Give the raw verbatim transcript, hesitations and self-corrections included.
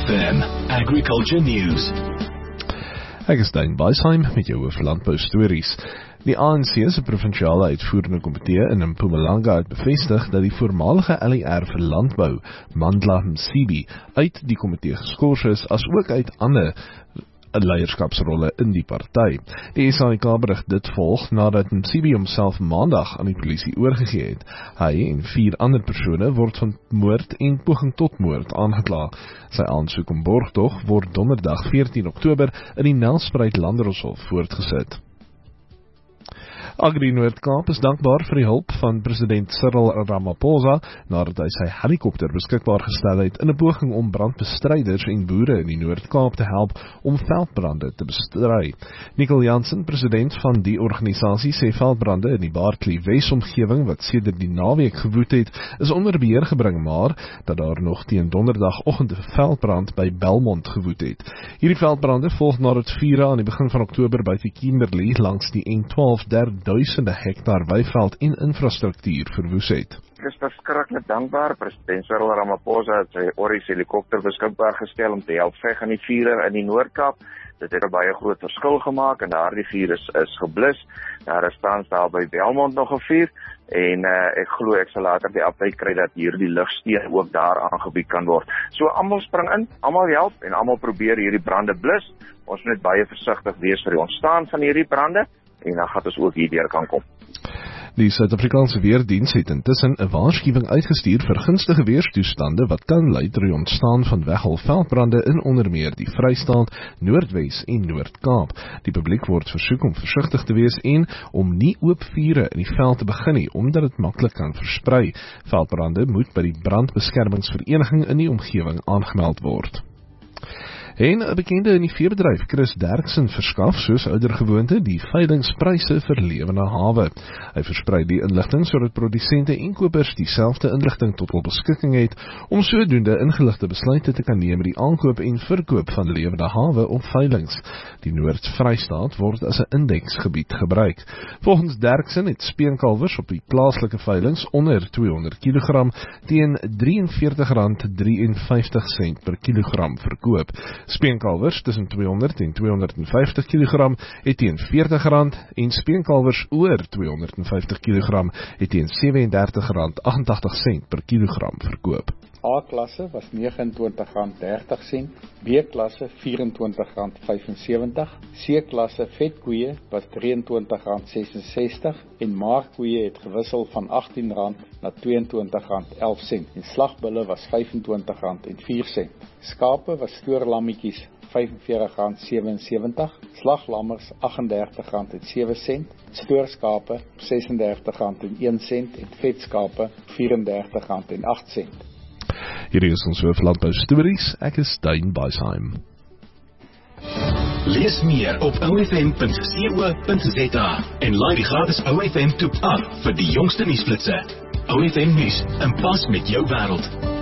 F M Agriculture News. Ek is Daan Buysheim met jou oor landbou stories. Die A N C se provinsiale uitvoerende komitee in Mpumalanga het bevestig dat die voormalige L E R vir landbou, Mandla Msibi, uit die komitee geskort is, as ook uit ander leierskapsrolle in die party. Die S A I K berig dit volg nadat Msibi homself maandag aan die polisie oorgegee het. Hy en vier ander persone word van moord en poging tot moord aangekla. Sy aansoek om borgtog word donderdag veertien Oktober in die Nelspruit Landdroshof voortgesit. Agri Noord-Kaap is dankbaar vir die hulp van president Cyril Ramaphosa nadat hy sy helikopter beskikbaar gestel het in 'n poging om brandbestryders en boere in die Noord-Kaap te help om veldbrande te bestry. Nicole Jansen, president van die organisasie, sê veldbrande in die Barkley Wes-omgewing wat sedert die naweek gewoed het, is onder beheer gebring, maar dat daar nog teen donderdagoggend 'n veldbrand by Belmont gewoed het. Hierdie veldbrande volg nadat vure aan die begin van Oktober by die Kimberley langs die N twaalf duisende hektaar weiveld en infrastruktuur verwoes het. Ek is verskriklik dankbaar. President Cyril Ramaphosa het sy Oryx helikopter beskikbaar gestel om te help veg aan die vure in die Noord-Kaap. Dit het 'n baie groot verskil gemaak en daardie vuur is, is geblus. Daar is tans daar by Belmont nog 'n vuur en uh, ek glo ek sal later die update kry dat hierdie ligsteen ook daar aangebied kan word. So almal spring in, almal help en almal probeer hierdie brande blus. Ons moet baie versigtig wees vir die ontstaan van hierdie brande en dan gaan ons ook hierdeur kan kom. Die Suid-Afrikaanse Weerdiens het intussen 'n waarskuwing uitgestuur vir gunstige weerstoestande wat kan lei tot die ontstaan van wegholveldbrande in onder meer die Vrystaat, Noordwes en Noord-Kaap. Die publiek word versoek om versigtig te wees en om nie oop vure in die veld te begin nie, omdat dit maklik kan versprei. Veldbrande moet by die brandbeskermingsvereniging in die omgewing aangemeld word. En 'n bekende in die veebedryf, Chris Derksen, verskaf soos oudergewoonte die veilingspryse vir lewende hawe. Hy versprei die inligting sodat produsente en kopers dieselfde inligting tot hul beskikking het om sodoende ingeligte besluite te kan neem met die aankoop en verkoop van lewende hawe op veilings. Die Noord-Vrystaat word as 'n indeksgebied gebruik. Volgens Derksen het speenkalwers op die plaaslike veilings onder tweehonderd kilogram teen drie en veertig rand drieënvyftig sent per kilogram verkoop. Speenkalwers tussen tweehonderd en tweehonderd vyftig kilogram het teen veertig rand en speenkalwers oor tweehonderd vyftig kilogram het teen sewe en dertig rand agt-en-tagtig sent per kilogram verkoop. A-klasse was nege en twintig rand dertig sent, B-klasse vyf en twintig rand vyf en sewenta, C-klasse vetkoeie was drie en twintig rand ses en sestig en maarkoeie het gewissel van agttien rand na twee en twintig rand elf sent en slagbulle was vyf en twintig rand en vier sent. Skape was stoorlammetjies vyf en veertig rand sewe en sewenta, slaglammers agt en dertig rand en sewe sent, stoorskape ses en dertig rand en een sent en vetskape vyf en dertig rand en agt sent. Hierdie is ons hoof landbou stories. Ek is Daan Buysheim. Lees meer op o f m punt co punt z a en laai die gratis O F M toep af vir die jongste nuusflitsse. O F M nuus, in pas met jou wêreld.